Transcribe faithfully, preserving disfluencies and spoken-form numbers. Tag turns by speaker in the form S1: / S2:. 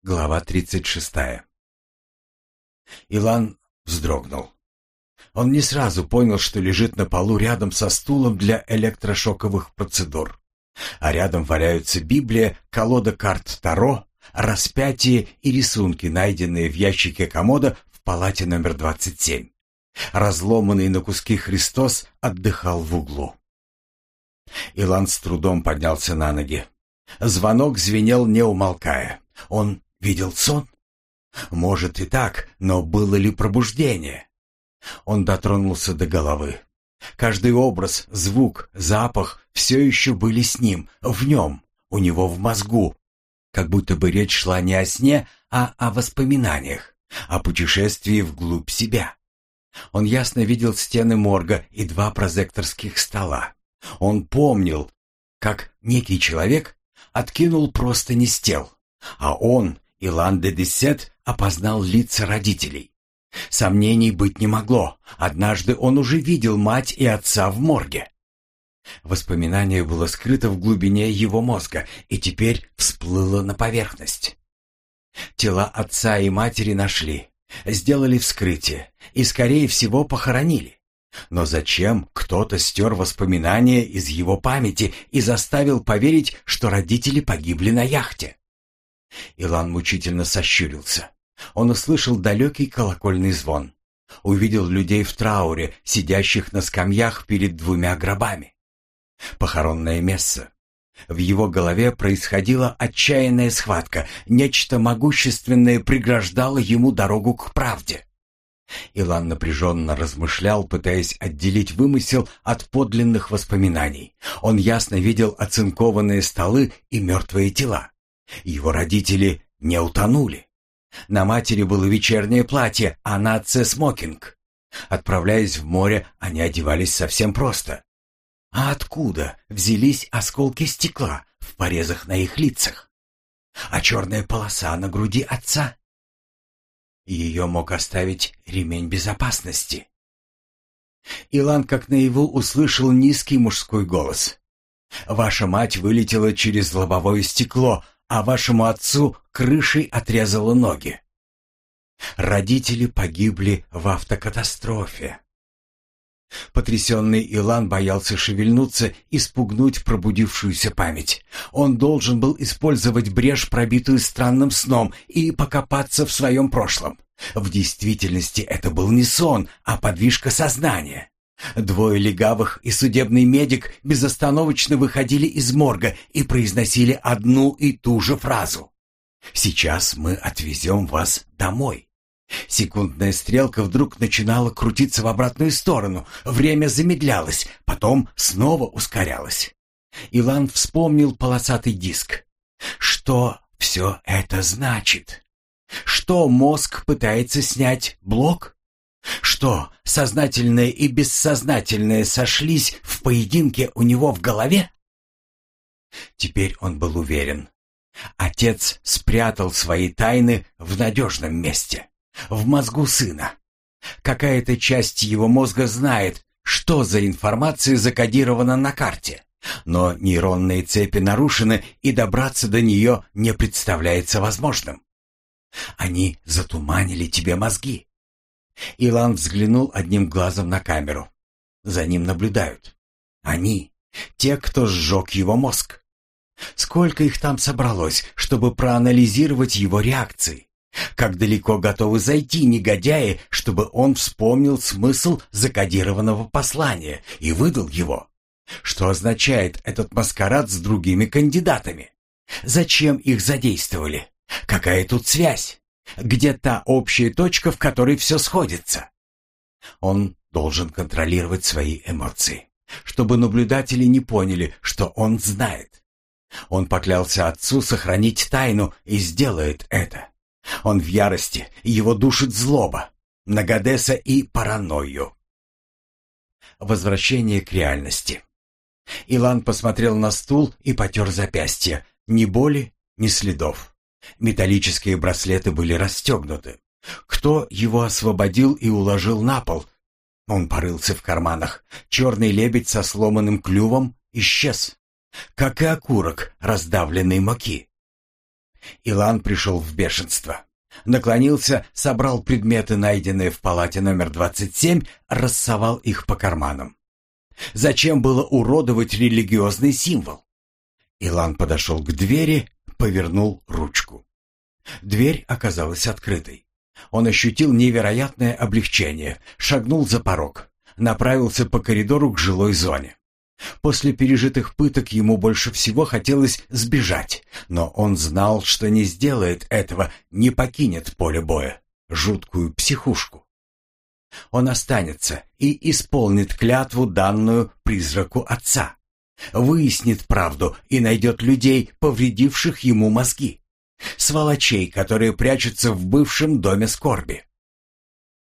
S1: Глава тридцать шестая. Илан вздрогнул. Он не сразу понял, что лежит на полу рядом со стулом для электрошоковых процедур. А рядом валяются Библия, колода карт Таро, распятие и рисунки, найденные в ящике комода в палате номер двадцать семь. Разломанный на куски Христос отдыхал в углу. Илан с трудом поднялся на ноги. Звонок звенел, не умолкая. Он видел сон? Может и так, но было ли пробуждение? Он дотронулся до головы. Каждый образ, звук, запах все еще были с ним, в нем, у него в мозгу. Как будто бы речь шла не о сне, а о воспоминаниях, о путешествии вглубь себя. Он ясно видел стены морга и два прозекторских стола. Он помнил, как некий человек откинул простыни с тел, а он, Илан де Десет, опознал лица родителей. Сомнений быть не могло. Однажды он уже видел мать и отца в морге. Воспоминание было скрыто в глубине его мозга и теперь всплыло на поверхность. Тела отца и матери нашли, сделали вскрытие и, скорее всего, похоронили. Но зачем кто-то стер воспоминания из его памяти и заставил поверить, что родители погибли на яхте? Илан мучительно сощурился. Он услышал далекий колокольный звон. Увидел людей в трауре, сидящих на скамьях перед двумя гробами. Похоронное место. В его голове происходила отчаянная схватка. Нечто могущественное преграждало ему дорогу к правде. Илан напряженно размышлял, пытаясь отделить вымысел от подлинных воспоминаний. Он ясно видел оцинкованные столы и мертвые тела. Его родители не утонули. На матери было вечернее платье, а на отце смокинг. Отправляясь в море, они одевались совсем просто. А откуда взялись осколки стекла в порезах на их лицах? А черная полоса на груди отца? Ее мог оставить ремень безопасности. Илан как наяву услышал низкий мужской голос. «Ваша мать вылетела через лобовое стекло, а вашему отцу крышей отрезала ноги. Родители погибли в автокатастрофе». Потрясенный Илан боялся шевельнуться и спугнуть пробудившуюся память. Он должен был использовать брешь, пробитую странным сном, и покопаться в своем прошлом. В действительности это был не сон, а подвижка сознания. Двое легавых и судебный медик безостановочно выходили из морга и произносили одну и ту же фразу. «Сейчас мы отвезем вас домой». Секундная стрелка вдруг начинала крутиться в обратную сторону. Время замедлялось, потом снова ускорялось. Илан вспомнил полосатый диск. Что все это значит? Что мозг пытается снять блок? Что сознательное и бессознательное сошлись в поединке у него в голове? Теперь он был уверен. Отец спрятал свои тайны в надежном месте. В мозгу сына. Какая-то часть его мозга знает, что за информация закодирована на карте, но нейронные цепи нарушены, и добраться до нее не представляется возможным. Они затуманили тебе мозги. Илан взглянул одним глазом на камеру. За ним наблюдают. Они, те, кто сжег его мозг. Сколько их там собралось, чтобы проанализировать его реакции? Как далеко готовы зайти негодяи, чтобы он вспомнил смысл закодированного послания и выдал его? Что означает этот маскарад с другими кандидатами? Зачем их задействовали? Какая тут связь? Где та общая точка, в которой все сходится? Он должен контролировать свои эмоции, чтобы наблюдатели не поняли, что он знает. Он поклялся отцу сохранить тайну и сделает это. Он в ярости, его душит злоба, Нагадеса и паранойю. Возвращение к реальности. Илан посмотрел на стул и потер запястье. Ни боли, ни следов. Металлические браслеты были расстегнуты. Кто его освободил и уложил на пол? Он порылся в карманах. Черный лебедь со сломанным клювом исчез, как и окурок раздавленной муки. Илан пришел в бешенство. Наклонился, собрал предметы, найденные в палате номер двадцать семь, рассовал их по карманам. Зачем было уродовать религиозный символ? Илан подошел к двери, повернул ручку. Дверь оказалась открытой. Он ощутил невероятное облегчение, шагнул за порог, направился по коридору к жилой зоне. После пережитых пыток ему больше всего хотелось сбежать, но он знал, что не сделает этого, не покинет поле боя, жуткую психушку. Он останется и исполнит клятву, данную призраку отца, выяснит правду и найдет людей, повредивших ему мозги, сволочей, которые прячутся в бывшем доме скорби.